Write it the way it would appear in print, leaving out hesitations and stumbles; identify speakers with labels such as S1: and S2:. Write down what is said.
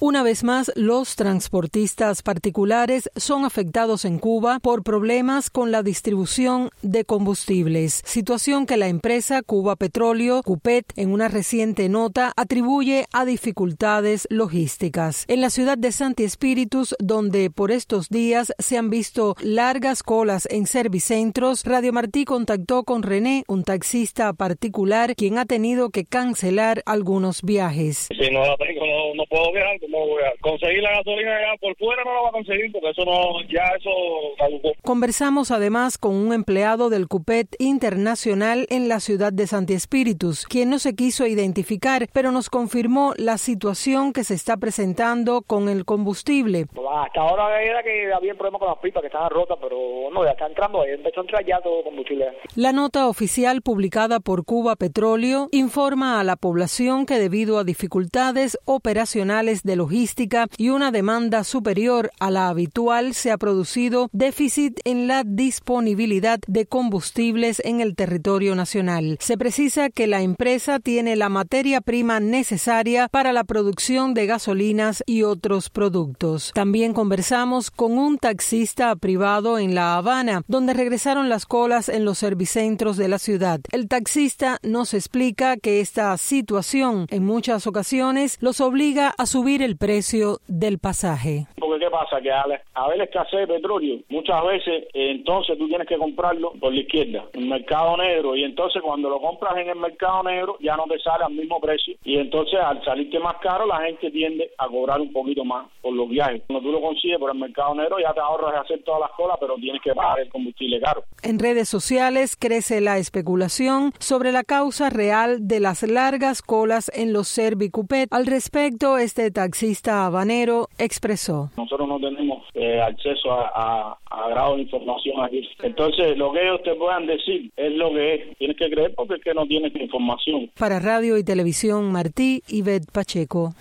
S1: Una vez más, los transportistas particulares son afectados en Cuba por problemas con la distribución de combustibles, situación que la empresa Cuba Petróleo, CUPET, en una reciente nota atribuye a dificultades logísticas. En la ciudad de Santi Espíritus, donde por estos días se han visto largas colas en servicentros, Radio Martí contactó con René, un taxista particular, quien ha tenido que cancelar algunos viajes.
S2: Si no la tengo, no puedo viajar. ¿Cómo voy a conseguir la gasolina allá por fuera? No la va a conseguir porque eso caducó.
S1: Conversamos además con un empleado del CUPET Internacional en la ciudad de Santi Espíritus, quien no se quiso identificar, pero nos confirmó la situación que se está presentando con el combustible.
S3: Hasta ahora era que había problemas con las pipas que estaban rotas, pero no, ya está entrando, empezó a entrar ya todo combustible.
S1: La nota oficial publicada por Cuba Petróleo informa a la población que debido a dificultades operacionales de logística y una demanda superior a la habitual se ha producido déficit en la disponibilidad de combustibles en el territorio nacional. Se precisa que la empresa tiene la materia prima necesaria para la producción de gasolinas y otros productos. También conversamos con un taxista privado en La Habana, donde regresaron las colas en los servicentros de la ciudad. El taxista nos explica que esta situación en muchas ocasiones los obliga a subir el precio del pasaje.
S3: Porque ¿qué pasa? Que al haber escasez de petróleo, muchas veces entonces tú tienes que comprarlo por la izquierda, en el mercado negro, y entonces cuando lo compras en el mercado negro ya no te sale al mismo precio, y entonces al salirte más caro la gente tiende a cobrar un poquito más por los viajes. Cuando tú lo consigues por el mercado negro ya te ahorras de hacer todas las colas, pero tienes que pagar el combustible caro.
S1: En redes sociales crece la especulación sobre la causa real de las largas colas en los Servicupet. Al respecto, este taxista habanero expresó:
S3: nosotros no tenemos acceso a grado de información aquí. Entonces, lo que ellos te puedan decir es lo que es. Tienes que creer porque es que no tienes información.
S1: Para Radio y Televisión Martí, Ivette Pacheco.